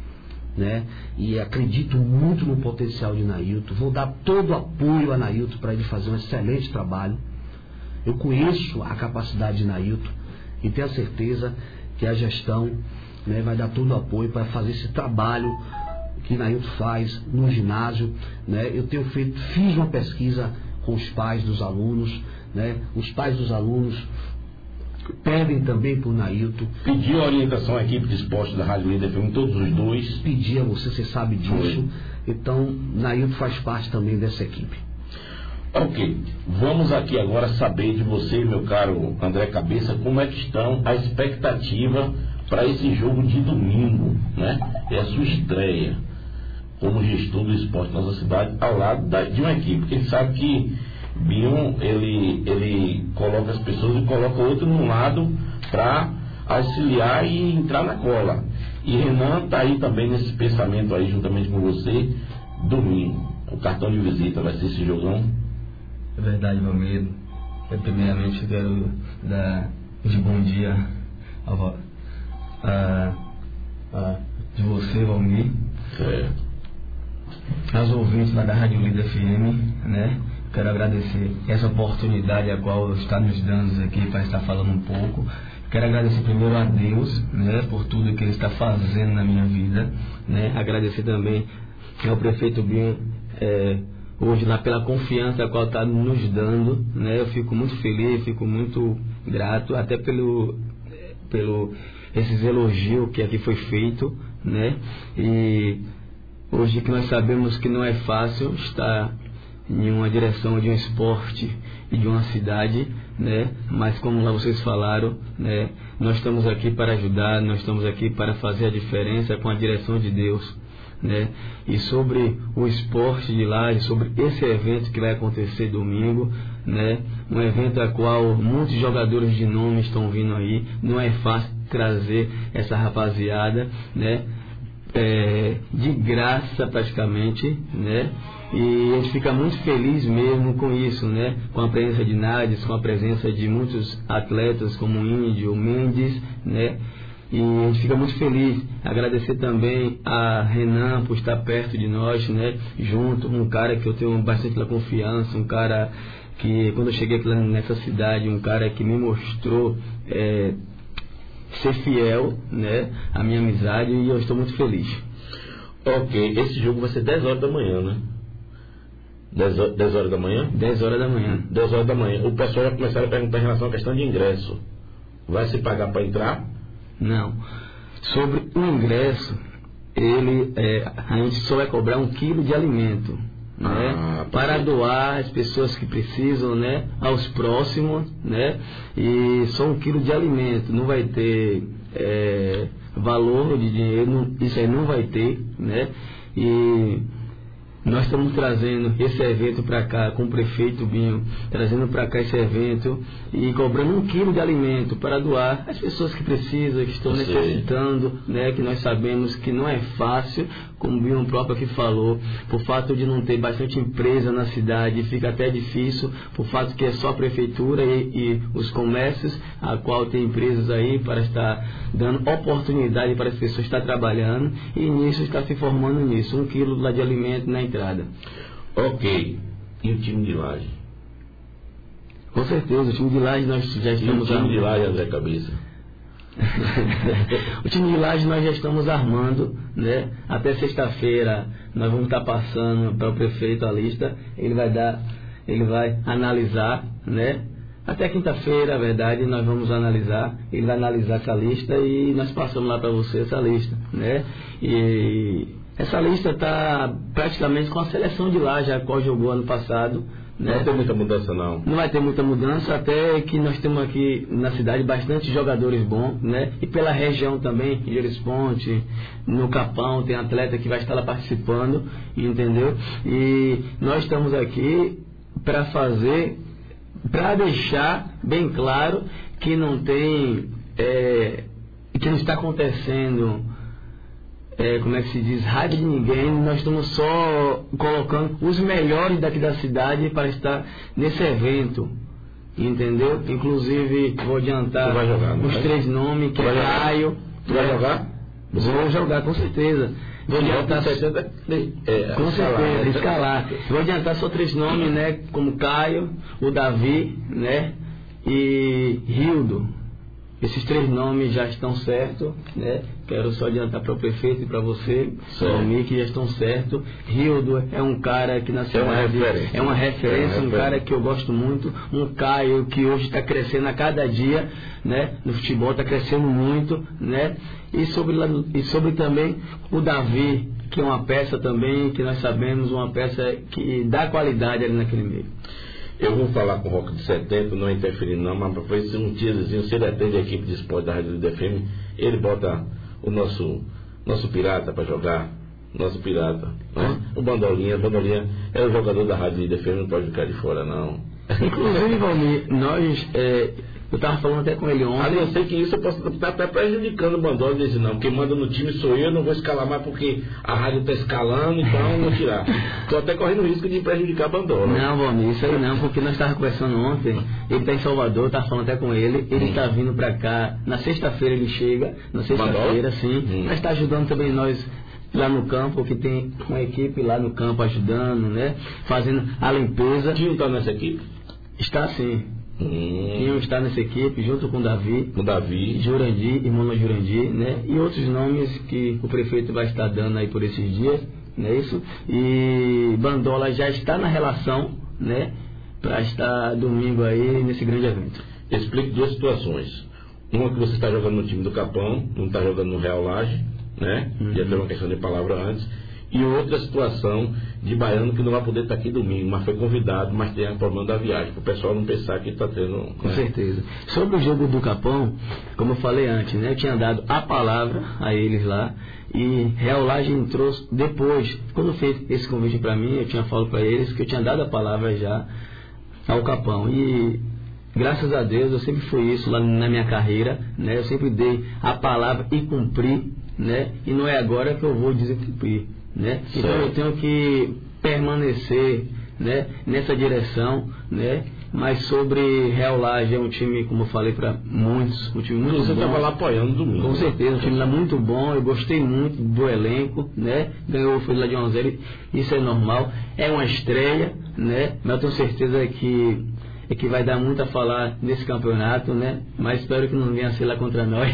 S2: né? E acredito muito no potencial de Nailton. Vou dar todo o apoio a Nailton para ele fazer um excelente trabalho. Eu conheço a capacidade de Nailton e tenho a certeza que a gestão, né, vai dar todo o apoio para fazer esse trabalho que Nailton faz no ginásio, né? Eu tenho feito, fiz uma pesquisa com os pais dos alunos, né? Os pais dos alunos pedem também por Nailton.
S1: Pediu orientação à equipe de esporte da Rádio Líder F M, todos os dois.
S2: Pedi a você, você sabe disso. Foi. Então, Nailton faz parte também dessa equipe.
S1: Ok, vamos aqui agora saber de você, meu caro André Cabeça, como é que estão a expectativa para esse jogo de domingo, né? É a sua estreia como gestor do esporte na nossa cidade, ao lado da, de uma equipe, porque ele sabe que Binho, ele, ele coloca as pessoas e coloca outro no lado para auxiliar e entrar na cola. E Renan está aí também nesse pensamento aí, juntamente com você, domingo. O cartão de visita vai ser esse jogão?
S9: É verdade, Valmir. Eu primeiramente quero dar de bom dia a, a, a, de você, Valmir.
S1: Certo.
S9: Aos ouvintes lá da Rádio Líder F M, né? Quero agradecer essa oportunidade a qual está nos dando aqui para estar falando um pouco. Quero agradecer primeiro a Deus, né, por tudo que Ele está fazendo na minha vida, né? Agradecer também ao prefeito Binho, é, hoje lá pela confiança a qual está nos dando, né? Eu fico muito feliz, fico muito grato, até pelo, pelo esses elogios que aqui foi feito, né? E hoje que nós sabemos que não é fácil estar em uma direção de um esporte e de uma cidade, né? Mas como lá vocês falaram, né? Nós estamos aqui para ajudar, nós estamos aqui para fazer a diferença com a direção de Deus, né? E sobre o esporte de lá, e sobre esse evento que vai acontecer domingo, né? Um evento a qual muitos jogadores de nome estão vindo aí, não é fácil trazer essa rapaziada, né? É, de graça praticamente, né? E a gente fica muito feliz mesmo com isso, né? Com a presença de Nades, com a presença de muitos atletas como o Índio, o Mendes, né? E a gente fica muito feliz. Agradecer também a Renan por estar perto de nós, né? Junto, um cara que eu tenho bastante confiança, um cara que quando eu cheguei aqui nessa cidade, um cara que me mostrou é, ser fiel, né? A minha amizade, e eu estou muito feliz.
S1: Ok, esse jogo vai ser dez horas da manhã, né? dez horas da manhã?
S9: dez horas da manhã.
S1: dez horas da manhã. O pessoal já começaram a perguntar em relação à questão de ingresso. Vai se pagar para entrar?
S9: Não. Sobre o ingresso, ele, é, a gente só vai cobrar um quilo de alimento, né? Ah, para doar às pessoas que precisam, né? Aos próximos, né? E só um quilo de alimento. Não vai ter é, valor de dinheiro, não, isso aí não vai ter, né? E nós estamos trazendo esse evento para cá, com o prefeito Binho, trazendo para cá esse evento e cobrando um quilo de alimento para doar às pessoas que precisam, que estão Sim. necessitando, né? Que nós sabemos que não é fácil, como o Binho próprio aqui falou, por fato de não ter bastante empresa na cidade, fica até difícil, por fato que é só a prefeitura e, e os comércios, a qual tem empresas aí para estar dando oportunidade para as pessoas estar trabalhando, e nisso está se formando nisso, um quilo lá de alimento na entrada.
S1: Ok. E o time de Laje?
S9: Com certeza, o time de Laje nós já estamos...
S1: E o time de Laje, André Cabeça?
S9: O time de Laje nós já estamos armando, né? Até sexta-feira nós vamos estar passando para o prefeito a lista, ele vai dar, ele vai analisar, né? Até quinta-feira, na verdade, nós vamos analisar, ele vai analisar essa lista e nós passamos lá para você essa lista, né? E essa lista está praticamente com a seleção de Laje, a qual jogou ano passado.
S1: Não vai ter muita mudança, não.
S9: Não vai ter muita mudança, até que nós temos aqui na cidade bastante jogadores bons, né? E pela região também, em Gires Ponte, no Capão, tem atleta que vai estar lá participando, entendeu? E nós estamos aqui para fazer, para deixar bem claro que não tem, é, que não está acontecendo... É, como é que se diz, raiva de ninguém, nós estamos só colocando os melhores daqui da cidade para estar nesse evento, entendeu? Inclusive, vou adiantar
S1: vai jogar,
S9: os
S1: vai?
S9: três nomes, que
S1: vai
S9: é Caio.
S1: Tu vai jogar?
S9: Vou jogar, com certeza. Vou adiantar,
S1: é,
S9: com
S1: escalar,
S9: certeza,
S1: né?
S9: escalar. Vou adiantar só três nomes, né, como Caio, o Davi, né, e Rildo. Esses três nomes já estão certos, né? Quero só adiantar para o prefeito e para você, Salmi, que já estão certos. Rildo é um cara que na cidade
S1: é uma referência,
S9: é uma referência,
S1: é uma
S9: um cara que eu gosto muito. Um Caio que hoje está crescendo a cada dia, né? No futebol está crescendo muito, né? E sobre, e sobre também o Davi, que é uma peça também, que nós sabemos, uma peça que dá qualidade ali naquele meio.
S1: Eu vou falar com o Roque de Setembro, não interferindo não, mas para ver se um diazinho, se ele atende a equipe de esporte da Rádio Líder F M, ele bota o nosso, nosso pirata para jogar, nosso pirata, né? O Bandolinha, Bandolinha é o jogador da Rádio Líder F M, não pode ficar de fora não.
S9: Inclusive, Valmir, nós, é, eu estava falando até com ele ontem.
S1: Ali eu sei que isso eu posso estar até prejudicando o Bandola, disse não, quem manda no time sou eu, não vou escalar mais porque a rádio está escalando, então vou tirar. Estou até correndo o risco de prejudicar a Bandola.
S9: Não, Valmir, isso aí não, porque nós estávamos conversando ontem, ele está em Salvador, estava falando até com ele, ele está hum. vindo para cá, na sexta-feira ele chega, na sexta-feira, sim, hum. mas está ajudando também nós lá no campo, que tem uma equipe lá no campo ajudando, né, fazendo a limpeza.
S1: Tinha está nessa equipe?
S9: Está sim.
S1: Hum.
S9: Tinham está nessa equipe junto com o Davi,
S1: o Davi,
S9: Jurandir, irmão do Jurandir, né? E outros nomes que o prefeito vai estar dando aí por esses dias, não é isso? E Bandola já está na relação, né? Para estar domingo aí nesse grande evento.
S1: Explique duas situações. Uma que você está jogando no time do Capão, não está jogando no Real Laje, né? Uhum. Já teve uma questão de palavra antes. E outra situação de baiano que não vai poder estar aqui domingo, mas foi convidado, mas tem a problema da viagem, para o pessoal não pensar que está tendo...
S9: Com
S1: né?
S9: certeza. Sobre o jogo do Capão, como eu falei antes, né, eu tinha dado a palavra a eles lá, e Real Laje entrou depois. Quando fez esse convite para mim, eu tinha falado para eles que eu tinha dado a palavra já ao Capão. E graças a Deus eu sempre fui isso lá na minha carreira, né, eu sempre dei a palavra e cumpri, né, e não é agora que eu vou descumprir. Né? Então eu tenho que permanecer, né, nessa direção, né? Mas sobre Real Laje é um time, como eu falei para muitos, um time muito
S1: você
S9: bom.
S1: Você estava lá apoiando domingo.
S9: Com certeza, um time lá muito bom, eu gostei muito do elenco, né? Ganhou, foi lá de um a zero, isso é normal, é uma estreia, né? Mas eu tenho certeza que é que vai dar muito a falar nesse campeonato, né? Mas espero que não venha a ser lá contra nós.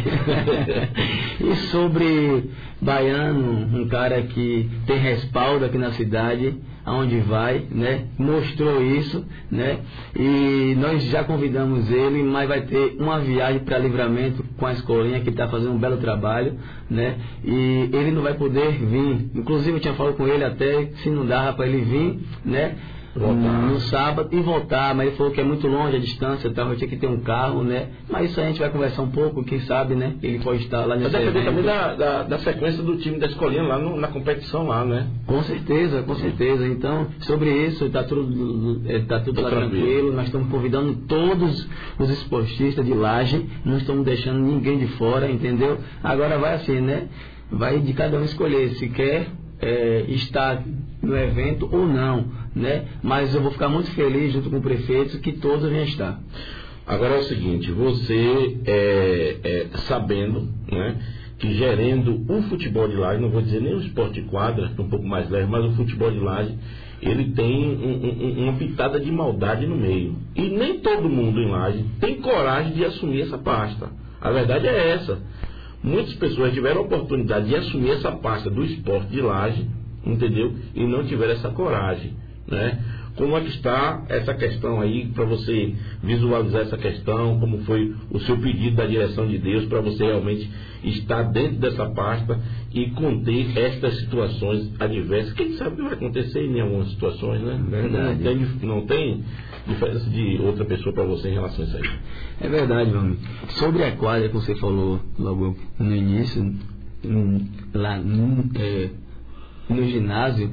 S9: E sobre Baiano, um cara que tem respaldo aqui na cidade, aonde vai, né? Mostrou isso, né? E nós já convidamos ele, mas vai ter uma viagem para Livramento com a escolinha que está fazendo um belo trabalho, né? E ele não vai poder vir. Inclusive eu tinha falado com ele até se não dava para ele vir, né? Voltar. No sábado e voltar, mas ele falou que é muito longe a distância, então vai ter que ter um carro, né? Mas isso a gente vai conversar um pouco, quem sabe, né? Ele pode estar lá nesse
S1: Vai depender
S9: evento.
S1: também da, da, da sequência do time da escolinha lá no, na competição lá, né?
S9: Com certeza, com certeza. Então, sobre isso, está tudo, tá tudo lá tranquilo. tranquilo. Nós estamos convidando todos os esportistas de Laje, não estamos deixando ninguém de fora, entendeu? Agora vai assim, né? Vai de cada um escolher se quer é, estar no evento ou não, né? Mas eu vou ficar muito feliz junto com o prefeito que todos venham estar.
S1: Agora é o seguinte, você é, é, sabendo, né, que gerando o futebol de Laje, não vou dizer nem o esporte de quadra, que é um pouco mais leve, mas o futebol de Laje, ele tem um, um, uma pitada de maldade no meio. E nem todo mundo em Laje tem coragem de assumir essa pasta. A verdade é essa. Muitas pessoas tiveram a oportunidade de assumir essa pasta do esporte de Laje, entendeu? E não tiveram essa coragem, né? Como é que está essa questão aí, para você visualizar essa questão, como foi o seu pedido da direção de Deus para você realmente estar dentro dessa pasta e conter estas situações adversas? Quem sabe que vai acontecer em algumas situações, né?
S9: Verdade.
S1: Não tem, não tem diferença de outra pessoa para você em relação a isso aí.
S9: É verdade, meu amigo. Sobre a quadra que você falou logo no início, lá no, é, no ginásio,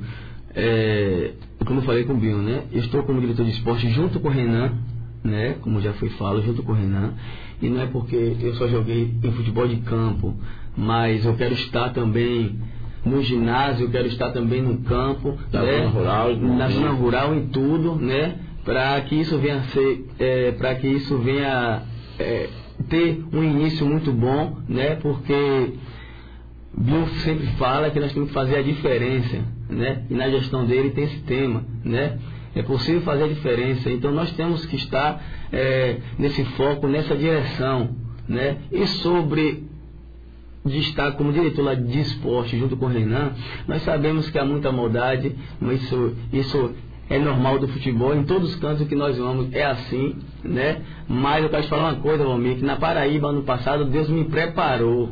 S9: é, como eu falei com o Bill, né? Eu estou como diretor de esporte junto com o Renan, né? Como já foi falado, junto com o Renan. E não é porque eu só joguei em futebol de campo, mas eu quero estar também no ginásio, eu quero estar também no campo,
S1: na
S9: né?
S1: zona rural,
S9: na zona rural, em tudo, né? Para que isso venha a ser, é, para que isso venha é, ter um início muito bom, né? Porque Bill sempre fala que nós temos que fazer a diferença, né? E na gestão dele tem esse tema, né? É possível fazer a diferença, então nós temos que estar é, nesse foco, nessa direção, né? E sobre de estar como diretor lá de esporte junto com o Renan, nós sabemos que há muita maldade, mas isso, isso é normal do futebol, em todos os cantos que nós vamos é assim, né? Mas eu quero te falar uma coisa, Valmir, que na Paraíba ano passado Deus me preparou,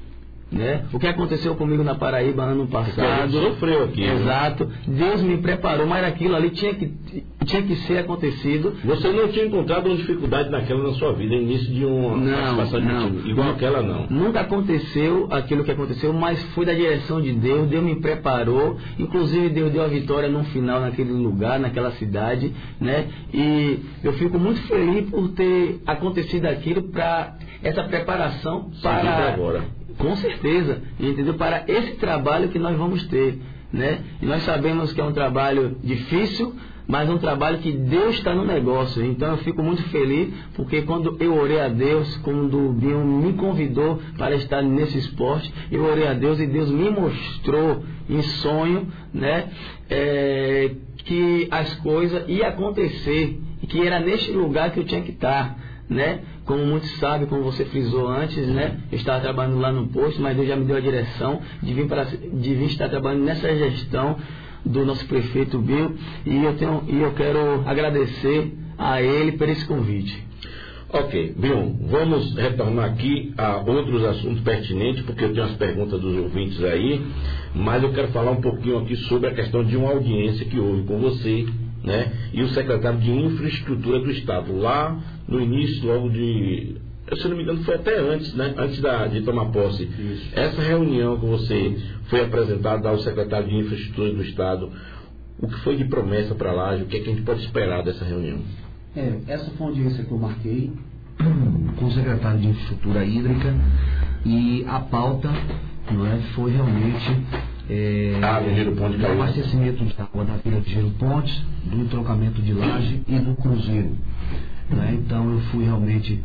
S9: né? O que aconteceu comigo na Paraíba ano passado,
S1: sofreu aqui,
S9: exato, né? Deus me preparou, mas aquilo ali tinha que, tinha que ser acontecido.
S1: Você não tinha encontrado uma dificuldade naquela na sua vida, início de uma
S9: não,
S1: participação de
S9: não,
S1: time, igual
S9: não,
S1: aquela não.
S9: Nunca aconteceu aquilo que aconteceu, mas foi da direção de Deus, Deus me preparou, inclusive Deus deu a vitória no final naquele lugar, naquela cidade, né? E eu fico muito feliz por ter acontecido aquilo, para essa preparação para
S1: agora.
S9: Com certeza, entendeu? Para esse trabalho que nós vamos ter, né? E nós sabemos que é um trabalho difícil, mas um trabalho que Deus está no negócio. Então eu fico muito feliz, porque quando eu orei a Deus, quando o Bill me convidou para estar nesse esporte, eu orei a Deus e Deus me mostrou em sonho, né? É, que as coisas iam acontecer e que era neste lugar que eu tinha que estar, né? Como muitos sabem, como você frisou antes, né? Eu estava trabalhando lá no posto, mas Deus já me deu a direção de vir, para, de vir estar trabalhando nessa gestão do nosso prefeito Bill, e eu, tenho, e eu quero agradecer a ele por esse convite.
S1: Ok, Bill, vamos retornar aqui a outros assuntos pertinentes, porque eu tenho as perguntas dos ouvintes aí, mas eu quero falar um pouquinho aqui sobre a questão de uma audiência que houve com você, né? E o secretário de Infraestrutura do Estado, lá no início, logo de, se não me engano, foi até antes, né? Antes da, de tomar posse. Isso. Essa reunião que você foi apresentada ao secretário de Infraestrutura do Estado, o que foi de promessa para Laje, o que, é que a gente pode esperar dessa reunião?
S2: É, essa foi uma audiência que eu marquei com o secretário de Infraestrutura Hídrica, e a pauta, não é, foi realmente é,
S1: ah, Ponte
S2: do abastecimento de água da Vila de Giro Pontes, do entrocamento de Laje e do Cruzeiro, né? Então eu fui realmente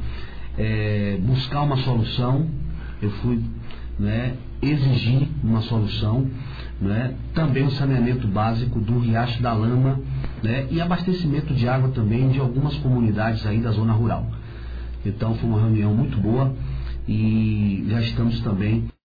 S2: é, buscar uma solução, eu fui, né, exigir uma solução, né? Também o saneamento básico do Riacho da Lama, né? E abastecimento de água também de algumas comunidades aí da zona rural. Então foi uma reunião muito boa, e já estamos também